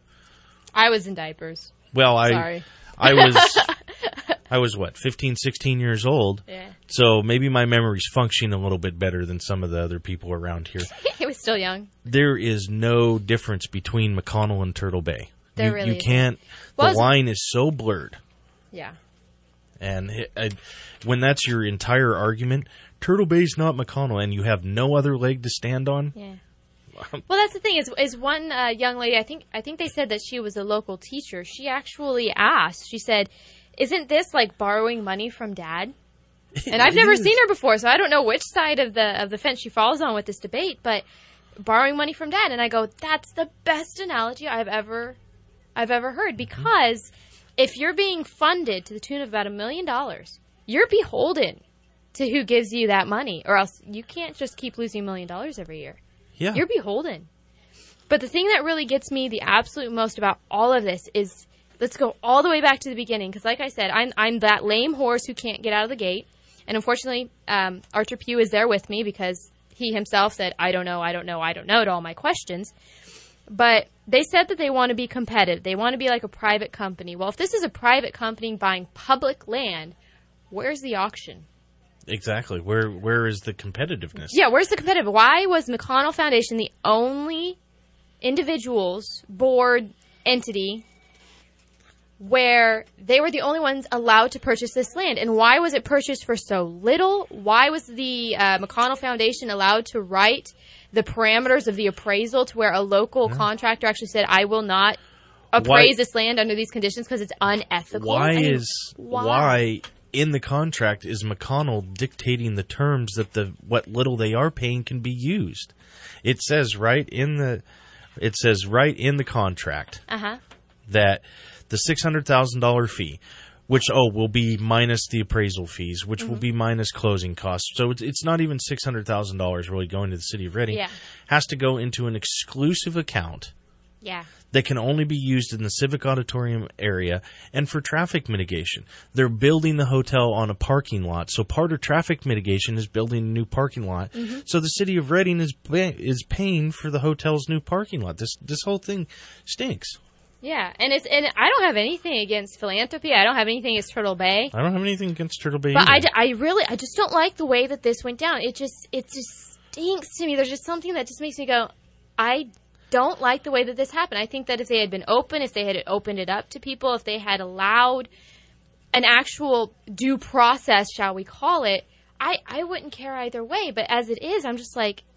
I was in diapers. Well, I Sorry. I was I was what, fifteen, sixteen years old. Yeah. So maybe my memory's functioning a little bit better than some of the other people around here. He was still young. There is no difference between McConnell and Turtle Bay. There you, really you isn't. can't. Well, the it's- line is so blurred. Yeah. And it, I, when that's your entire argument, Turtle Bay's not McConnell, and you have no other leg to stand on. Yeah. Well, that's the thing is, is one uh, young lady. I think I think they said that she was a local teacher. She actually asked. She said, "Isn't this like borrowing money from Dad?" And I've It never is. seen her before, so I don't know which side of the of the fence she falls on with this debate. But borrowing money from Dad, and I go, that's the best analogy I've ever I've ever heard, because if you're being funded to the tune of about a million dollars, you're beholden to who gives you that money, or else you can't just keep losing a million dollars every year. Yeah. You're beholden. But the thing that really gets me the absolute most about all of this is, let's go all the way back to the beginning, because like I said, I'm I'm that lame horse who can't get out of the gate, and unfortunately, um, Archer Pugh is there with me because he himself said, I don't know, I don't know, I don't know to all my questions. But they said that they want to be competitive. They want to be like a private company. Well, if this is a private company buying public land, where's the auction? Exactly. Where where is the competitiveness? Yeah, where's the competitive? Why was McConnell Foundation the only individuals, board, entity where they were the only ones allowed to purchase this land? And why was it purchased for so little? Why was the uh, McConnell Foundation allowed to write the parameters of the appraisal to where a local Yeah. contractor actually said, I will not appraise Why- this land under these conditions because it's unethical? Why I mean, is why? in the contract is McConnell dictating the terms that the what little they are paying can be used? It says right in the it says right in the contract Uh-huh. that the six hundred thousand dollars fee, which, oh, will be minus the appraisal fees, which will Mhm. be minus closing costs. So it's, it's not even six hundred thousand dollars really going to the city of Reading. Yeah. Has to go into an exclusive account Yeah. that can only be used in the Civic Auditorium area and for traffic mitigation. They're building the hotel on a parking lot, so part of traffic mitigation is building a new parking lot. Mhm. So the city of Reading is pay- is paying for the hotel's new parking lot. This this whole thing stinks. Yeah, and it's and I don't have anything against philanthropy. I don't have anything against Turtle Bay. I don't have anything against Turtle Bay But I, either. d- I really, I just don't like the way that this went down. It just, it just stinks to me. There's just something that just makes me go, I don't like the way that this happened. I think that if they had been open, if they had opened it up to people, if they had allowed an actual due process, shall we call it, I, I wouldn't care either way. But as it is, I'm just like,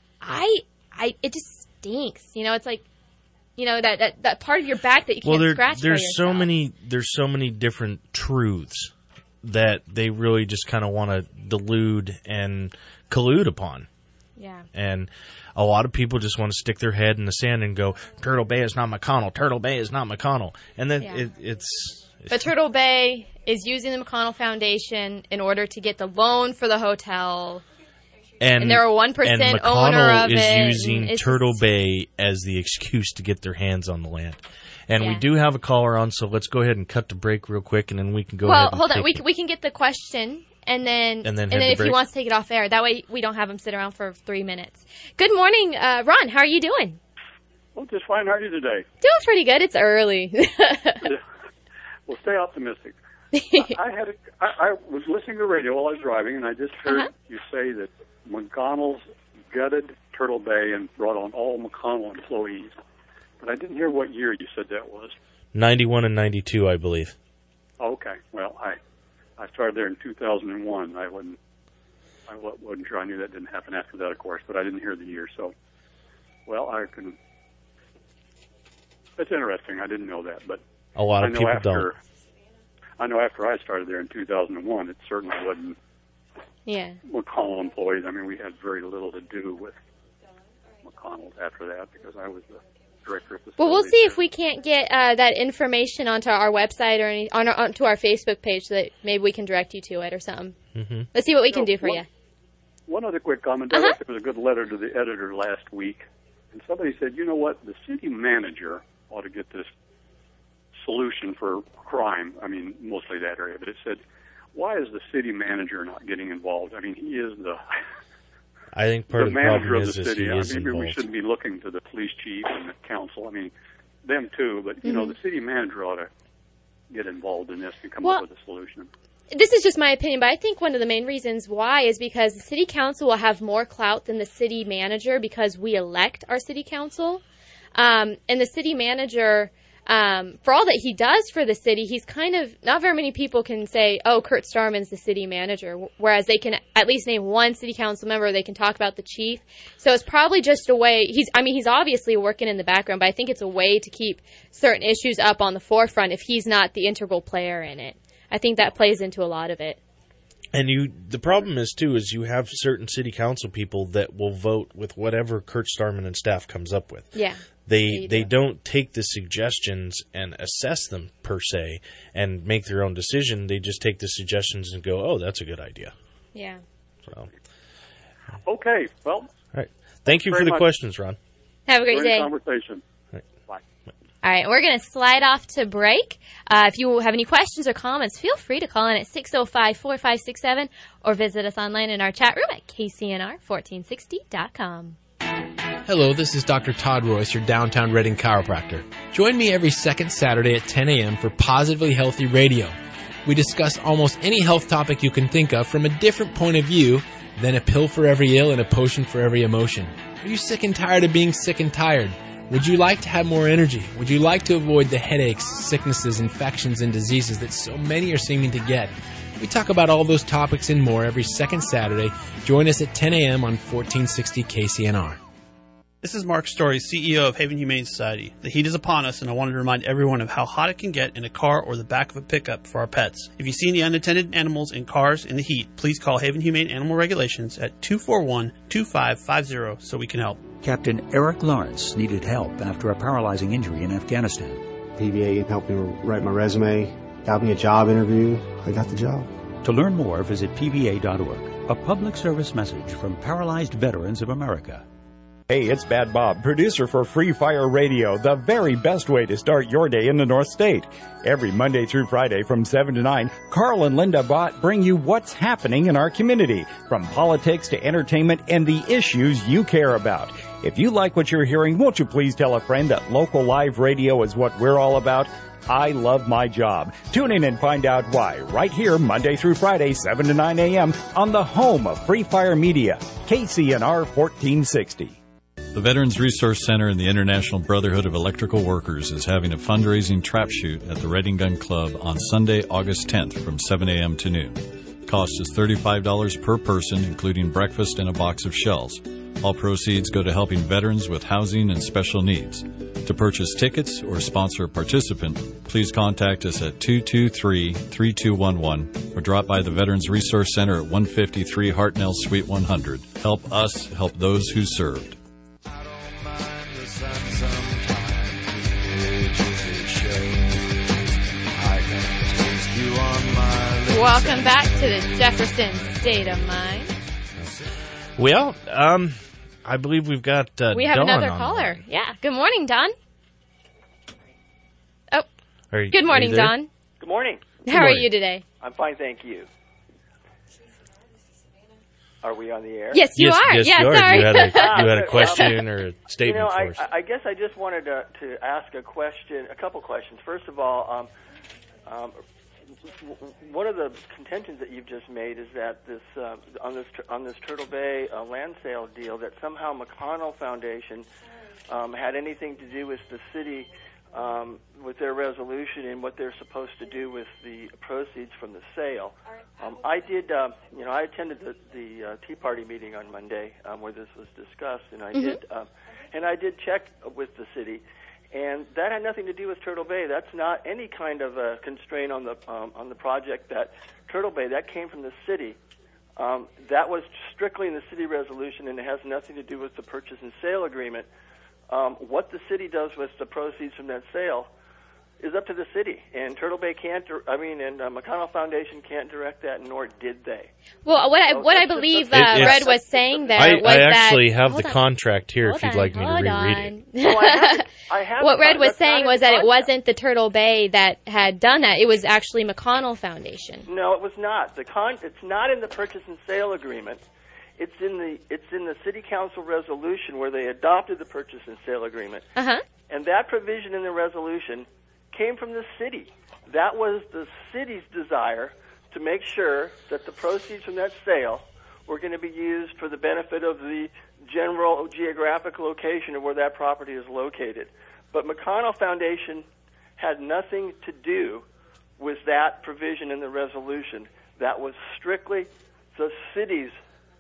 I, I, it just stinks. You know, it's like, you know, that, that, that part of your back that you can't well, there, scratch by there's yourself. so many there's so many different truths that they really just kind of want to delude and collude upon. Yeah. And a lot of people just want to stick their head in the sand and go, Turtle Bay is not McConnell. Turtle Bay is not McConnell. And then Yeah. it, it's... But Turtle Bay is using the McConnell Foundation in order to get the loan for the hotel. And, And they're a one percent and owner McConnell of is it, using and it's Turtle Bay as the excuse to get their hands on the land. And we Yeah. do have a caller on, so let's go ahead and cut the break real quick, and then we can go well, ahead and hold on. take We, it. c- we can get the question, and then And then and hit then the if he break. wants to take it off air, that way we don't have him sit around for three minutes. Good morning, uh, Ron. How are you doing? Well, just fine. How are you today? Doing pretty good. It's early. Well, stay optimistic. I, I had a, I, I was listening to the radio while I was driving, and I just heard Uh-huh. you say that McConnell's gutted Turtle Bay and brought on all McConnell employees. But I didn't hear what year you said that was. ninety-one and ninety-two, I believe. Oh, okay. Well, I I started there in two thousand one. I wasn't I wa- wasn't sure. I knew that didn't happen after that, of course, but I didn't hear the year. So, well, I can. That's interesting. I didn't know that, but A lot of I know people after, don't. I know after I started there in two thousand one, it certainly wasn't Yeah. McConnell employees. I mean, we had very little to do with McConnell after that because I was the director of the Well, we'll facility. see if we can't get uh, that information onto our website or any, on our, onto our Facebook page so that maybe we can direct you to it or something. Mm-hmm. Let's see what we can No, do for one- you. One other quick comment. Uh-huh. I thought there was a good letter to the editor last week, and somebody said, you know what, the city manager ought to get this solution for crime. I mean, mostly that area, but it said, why is the city manager not getting involved? I mean, he is the I think part the of the manager problem of is, the is city. he I is mean, we involved. shouldn't be looking to the police chief and the council. I mean, them too, but you know, Mhm. the city manager ought to get involved in this and come Well- up with a solution. This is just my opinion, but I think one of the main reasons why is because the city council will have more clout than the city manager because we elect our city council. Um, and the city manager, um, for all that he does for the city, he's kind of, not very many people can say, oh, Kurt Starman's the city manager, whereas they can at least name one city council member, they can talk about the chief. So it's probably just a way, he's, I mean, he's obviously working in the background, but I think it's a way to keep certain issues up on the forefront if he's not the integral player in it. I think that plays into a lot of it. And you, the problem is too, is you have certain city council people that will vote with whatever Kurt Starman and staff comes up with. Yeah. They you they do. don't take the suggestions and assess them per se and make their own decision. They just take the suggestions and go, oh, that's a good idea. Yeah. So, Okay, well, all right. Thank you very for the much. questions, Ron. Have a great great day. conversation. All right, we're going to slide off to break. Uh, if you have any questions or comments, feel free to call in at six oh five, four five six seven or visit us online in our chat room at K C N R fourteen sixty dot com. Hello, this is Doctor Todd Royce, your downtown Reading chiropractor. Join me every second Saturday at ten a.m. for Positively Healthy Radio. We discuss almost any health topic you can think of from a different point of view than a pill for every ill and a potion for every emotion. Are you sick and tired of being sick and tired? Would you like to have more energy? Would you like to avoid the headaches, sicknesses, infections, and diseases that so many are seeming to get? We talk about all those topics and more every second Saturday. Join us at ten a.m. on fourteen sixty K C N R. This is Mark Story, C E O of Haven Humane Society. The heat is upon us, and I wanted to remind everyone of how hot it can get in a car or the back of a pickup for our pets. If you see any unattended animals in cars in the heat, please call Haven Humane Animal Regulations at two four one, two five five zero so we can help. Captain Eric Lawrence needed help after a paralyzing injury in Afghanistan. P V A helped me write my resume, got me a job interview. I got the job. To learn more, visit P V A dot org. A public service message from Paralyzed Veterans of America. Hey, it's Bad Bob, producer for Free Fire Radio, the very best way to start your day in the North State. Every Monday through Friday from seven to nine, Carl and Linda Bott bring you what's happening in our community, from politics to entertainment and the issues you care about. If you like what you're hearing, won't you please tell a friend that local live radio is what we're all about? I love my job. Tune in and find out why right here Monday through Friday, seven to nine a.m. on the home of Free Fire Media, K C N R fourteen sixty. The Veterans Resource Center and the International Brotherhood of Electrical Workers is having a fundraising trap shoot at the Reading Gun Club on Sunday, August tenth from seven a.m. to noon. Cost is thirty-five dollars per person, including breakfast and a box of shells. All proceeds go to helping veterans with housing and special needs. To purchase tickets or sponsor a participant, please contact us at two two three, three two one one or drop by the Veterans Resource Center at one fifty-three Hartnell Suite one hundred. Help us help those who served. Welcome back to the Jefferson State of Mind. Well, um, I believe we've got uh, We have Dawn another on. caller. Yeah. Good morning, Don. Oh, Are you- good are morning, you there? Don. Good morning. How are you today? I'm fine, thank you. Are we on the air? Yes, you yes, are. Yes, yeah, you are. sorry. You had a, you had a question or a statement you know, for I, us. I guess I just wanted to, to ask a question, a couple questions. First of all, um, um, one of the contentions that you've just made is that this uh, on this on this Turtle Bay uh, land sale deal that somehow McConnell Foundation um, had anything to do with the city. Um, with their resolution and what they're supposed to do with the proceeds from the sale. Um, I did, uh, you know, I attended the, the uh, Tea Party meeting on Monday um, where this was discussed, and I Mhm. did, uh, and I did check with the city, and that had nothing to do with Turtle Bay. That's not any kind of a constraint on the um, on the project. That Turtle Bay, that came from the city. Um, that was strictly in the city resolution, and it has nothing to do with the purchase and sale agreement. Um, what the city does with the proceeds from that sale is up to the city, and Turtle Bay can't. I mean, and uh, McConnell Foundation can't direct that, nor did they. Well, what I So what I that's- believe that's- uh, It- Red it's- was saying there I, was I that. actually have hold the on. contract here Hold if you'd on, like me to hold reread on. it. Oh, I have it. I have What it. Red was That's not saying in was the that it contract. wasn't the Turtle Bay that had done that. It was actually McConnell Foundation. No, it was not. The con. It's not in the purchase and sale agreement. It's in the it's in the city council resolution where they adopted the purchase and sale agreement. Uh huh. And that provision in the resolution came from the city. That was the city's desire to make sure that the proceeds from that sale were going to be used for the benefit of the general geographic location of where that property is located. But McConnell Foundation had nothing to do with that provision in the resolution. That was strictly the city's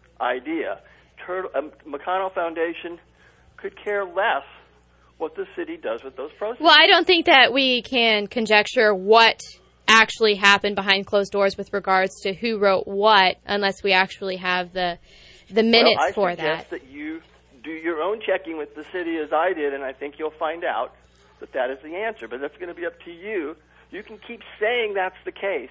idea. Turtle, um, McConnell Foundation could care less what the city does with those proceeds. Well, I don't think that we can conjecture what actually happened behind closed doors with regards to who wrote what, unless we actually have the the minutes well, I for suggest that. that you do your own checking with the city as I did, and I think you'll find out that that is the answer. But that's going to be up to you. You can keep saying that's the case,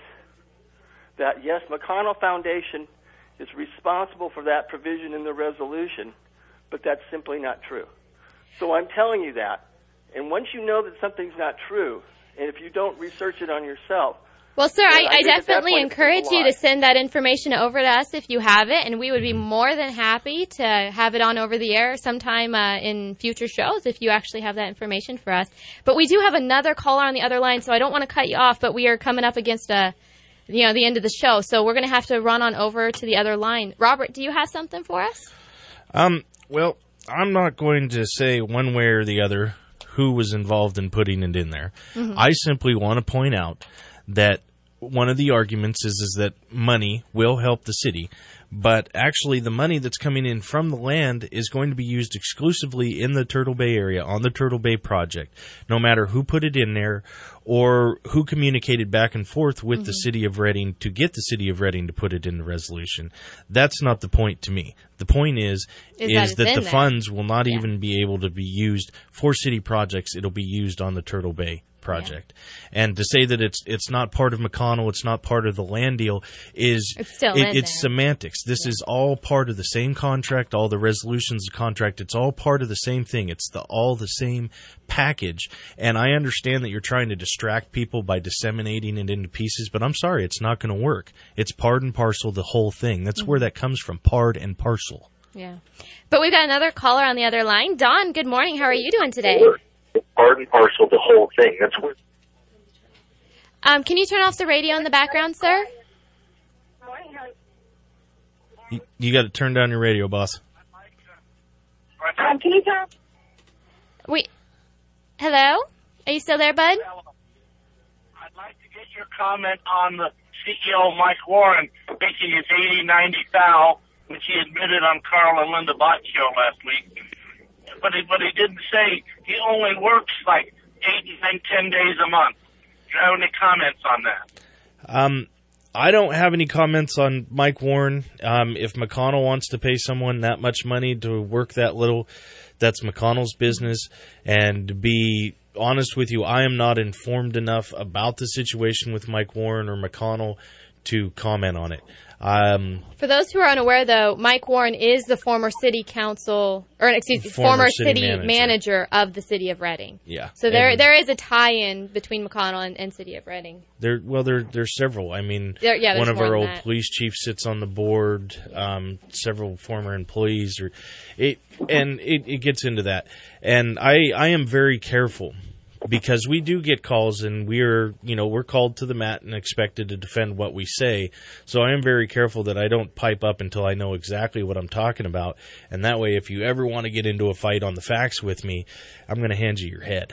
that yes, McConnell Foundation is responsible for that provision in the resolution, but that's simply not true. So I'm telling you that. And once you know that something's not true, and if you don't research it on yourself, Well, sir, then I, I think at that definitely point it's encourage a you lie. to send that information over to us if you have it, and we would be more than happy to have it on over the air sometime uh, in future shows if you actually have that information for us. But we do have another caller on the other line, so I don't want to cut you off, but we are coming up against a, you know, the end of the show, so we're going to have to run on over to the other line. Robert, do you have something for us? Um, well, I'm not going to say one way or the other who was involved in putting it in there. Mhm. I simply want to point out that one of the arguments is, is that money will help the city, but actually the money that's coming in from the land is going to be used exclusively in the Turtle Bay area on the Turtle Bay project, no matter who put it in there or who communicated back and forth with the Mhm. city of Reading to get the city of Reading to put it in the resolution. That's not the point to me. The point is, Is is, that it's that, in the there. funds will not even be able to be used for city projects. It'll be used on the Turtle Bay project. And to say that it's it's not part of McConnell, it's not part of the land deal, is It's still it, in it's semantics. This is all part of the same contract, all the resolutions of the contract. It's all part of the same thing. It's the all the same package. And I understand that you're trying to distract people by disseminating it into pieces, but I'm sorry, it's not going to work. It's part and parcel, the whole thing. That's where that comes from, part and parcel. Yeah. But we've got another caller on the other line. Don, good morning. How are you doing today? Part and parcel, the whole thing. That's what. Um, can you turn off the radio in the background, sir? You, you got to turn down your radio, boss. Um, can you tell? We. Hello? Are you still there, bud? I'd like to get your comment on the C E O, Mike Warren, making his eighty ninety foul, which he admitted on Carl and Linda Bott show last week. But he, but he didn't say he only works like eight, nine, ten days a month. Do you have any comments on that? Um, I don't have any comments on Mike Warren. Um, if McConnell wants to pay someone that much money to work that little, that's McConnell's business. And to be honest with you, I am not informed enough about the situation with Mike Warren or McConnell to comment on it. Um, For those who are unaware, though, Mike Warren is the former city council, or excuse me, Former former, city city, manager. manager. of the city of Reading. Yeah. So there And- there is a tie-in between McConnell and, and city of Reading. There, well, there, there's several. I mean, There- yeah, one there's of our more old than that. police chiefs sits on the board. Um, several former employees, or it, and it, it gets into that. And I, I am very careful because we do get calls, and we're, you know, we're called to the mat and expected to defend what we say. So I am very careful that I don't pipe up until I know exactly what I'm talking about. And that way, if you ever want to get into a fight on the facts with me, I'm going to hand you your head.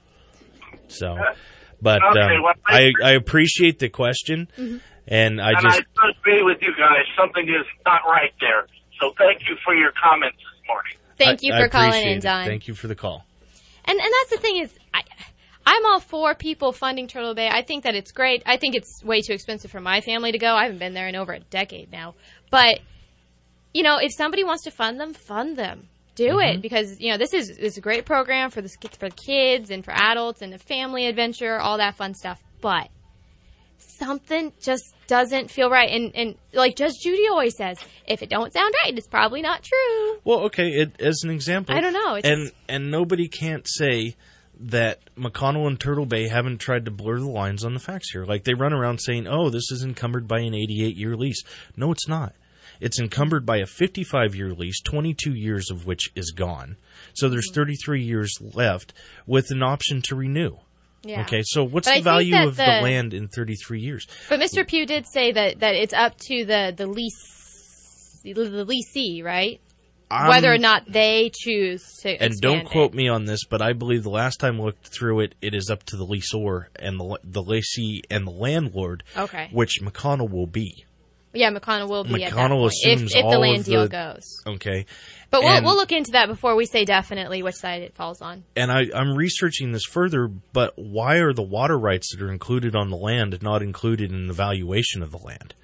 So. But Okay, um, well, I, I appreciate the question, Mhm. and I and just I agree with you guys. Something is not right there. So thank you for your comments this morning. Thank you I- for I calling appreciate in, it. Don. Thank you for the call. And and that's the thing is, I, I'm all for people funding Turtle Bay. I think that it's great. I think it's way too expensive for my family to go. I haven't been there in over a decade now. But, you know, if somebody wants to fund them, fund them. Do Mm-hmm. it, because, you know, this is, is a great program for the for kids and for adults and a family adventure, all that fun stuff. But something just doesn't feel right. And, and like Judge Judy always says, if it don't sound right, it's probably not true. Well, okay, it, as an example, I don't know. It's and and nobody can't say that McConnell and Turtle Bay haven't tried to blur the lines on the facts here. Like, they run around saying, "Oh, this is encumbered by an eighty-eight year lease." No, it's not. It's encumbered by a fifty-five year lease, twenty-two years of which is gone. So there's thirty-three years left with an option to renew. Yeah. Okay, so what's But I the think value that of the, the- land in thirty-three years? But Mister Pugh did say that, that it's up to the, the lease the leasee, right? Um, Whether or not they choose to And expand don't it. quote me on this, but I believe the last time I looked through it, it is up to the leaseor and the the lessee and the landlord, Okay. which McConnell will be. Yeah, McConnell will be at that McConnell point, if, assumes if all the land of deal the- goes. Okay. But we'll, and, we'll look into that before we say definitely which side it falls on. and I, I'm researching this further, but why are the water rights that are included on the land not included in the valuation of the land?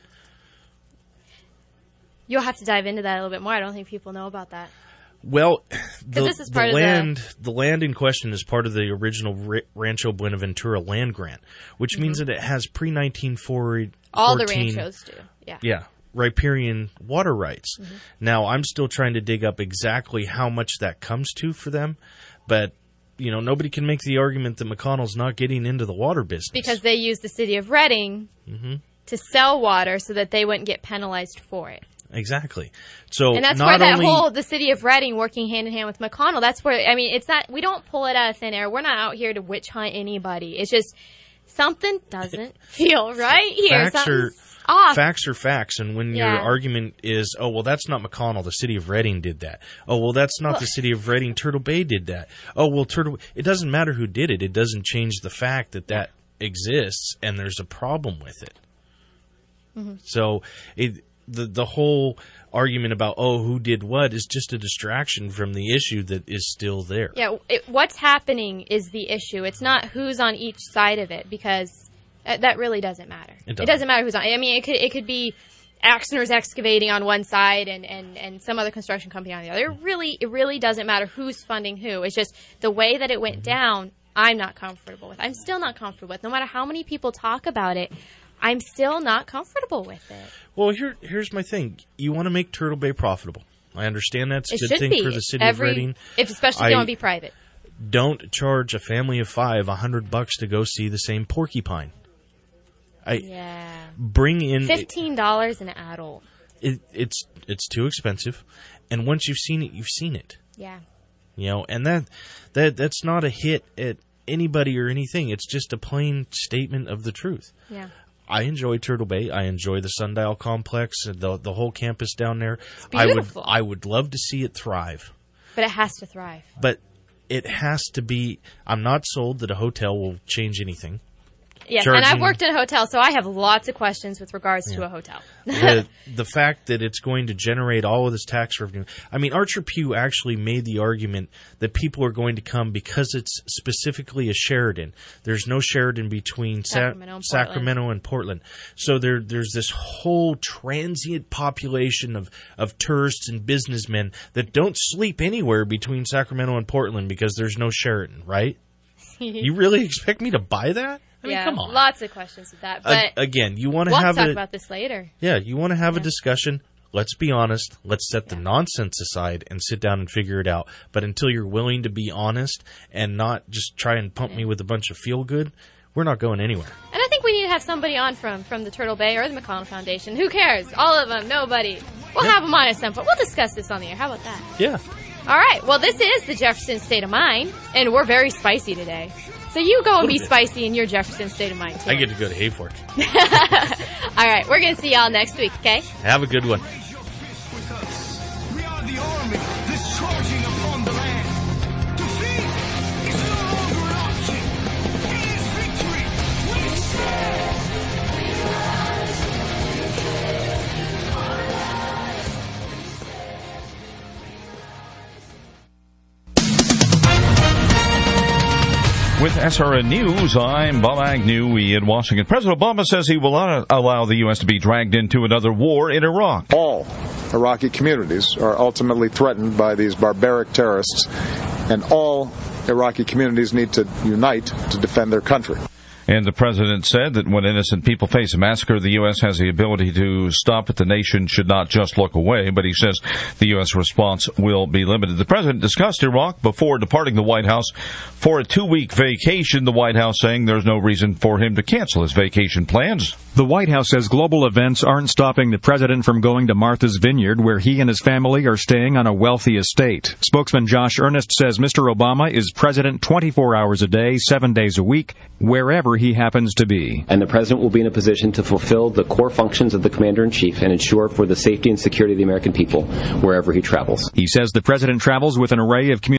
You'll have to dive into that a little bit more. I don't think people know about that. Well, the, this is the part of the- land the land in question is part of the original Ra- Rancho Buenaventura land grant, which Mm-hmm. means that it has pre nineteen fourteen All the ranchos do. Yeah. Yeah, riparian water rights. Mm-hmm. Now, I'm still trying to dig up exactly how much that comes to for them, but you know, nobody can make the argument that McConnell's not getting into the water business. Because they use the city of Reading hmm to sell water so that they wouldn't get penalized for it. Exactly. So And that's not where that only, whole, the city of Reading working hand in hand with McConnell, that's where, I mean, it's not, we don't pull it out of thin air. We're not out here to witch hunt anybody. It's just, something doesn't feel right here. facts are Something's off. facts are facts, and when Yeah. your argument is, oh well, that's not McConnell, the city of Reading did that. Oh well, that's not Well- the city of Reading, Turtle Bay did that. Oh well, Turtle. It doesn't matter who did it. It doesn't change the fact that that exists, and there's a problem with it. Mm-hmm. So it, the the whole argument about oh who did what is just a distraction from the issue that is still there. Yeah, it, what's happening is the issue. It's not who's on each side of it, because uh, that really doesn't matter. It It doesn't. doesn't matter who's on. I mean, it could it could be Axner's Excavating on one side and, and, and some other construction company on the other. It really it really doesn't matter who's funding who. It's just the way that it went down. I'm not comfortable with. I'm still not comfortable with. No matter how many people talk about it, I'm still not comfortable with it. Well, here here's my thing. You want to make Turtle Bay profitable. I understand that's a It good should thing be for the city every, of Reading. if, especially if you I- want to be private. Don't charge a family of five a hundred bucks to go see the same porcupine. I Yeah, bring in fifteen dollars an adult. it, it's it's too expensive, and once you've seen it, you've seen it. Yeah. You know, and that that that's not a hit at anybody or anything. It's just a plain statement of the truth. Yeah. I enjoy Turtle Bay. I enjoy the Sundial Complex and the the whole campus down there. I would beautiful. I would love to see it thrive. But it has to thrive. But it has to be. I'm not sold that a hotel will change anything. Yes, and I've Charging- worked in a hotel, so I have lots of questions with regards to Yeah. a hotel. the, the fact that it's going to generate all of this tax revenue. I mean, Archer Pugh actually made the argument that people are going to come because it's specifically a Sheraton. There's no Sheraton between Sa- Sacramento and Portland. Sacramento and Portland. So there, there's this whole transient population of, of tourists and businessmen that don't sleep anywhere between Sacramento and Portland because there's no Sheraton, right? You really expect me to buy that? I mean, yeah, come on. Lots of questions with that. But A- again, you want to we'll have talk a, about this later. Yeah, you want to have a discussion. Let's be honest. Let's set the nonsense aside and sit down and figure it out. But until you're willing to be honest and not just try and pump me with a bunch of feel good, we're not going anywhere. And I think we need to have somebody on from, from the Turtle Bay or the McConnell Foundation. Who cares? All of them. Nobody. We'll Yeah. have them on at some point. We'll discuss this on the air. How about that? Yeah. All right. Well, this is the Jefferson State of Mind, and we're very spicy today. So you go and be bit. spicy in your Jefferson State of Mind, too. I get to go to Hayfork. All right. We're going to see y'all next week, okay? Have a good one. We are the army that's charging upon the land. Defeat is no longer an option. It is victory. We stand. With S R N News, I'm Bob Agnew in Washington. President Obama says he will not allow the U S to be dragged into another war in Iraq. All Iraqi communities are ultimately threatened by these barbaric terrorists, and all Iraqi communities need to unite to defend their country. And the president said that when innocent people face a massacre, the U S has the ability to stop it. The nation should not just look away, but he says the U S response will be limited. The president discussed Iraq before departing the White House for a two-week vacation, the White House saying there's no reason for him to cancel his vacation plans. The White House says global events aren't stopping the president from going to Martha's Vineyard, where he and his family are staying on a wealthy estate. Spokesman Josh Earnest says Mister Obama is president twenty-four hours a day, seven days a week, wherever he happens to be. And the president will be in a position to fulfill the core functions of the commander-in-chief and ensure for the safety and security of the American people wherever he travels. He says the president travels with an array of community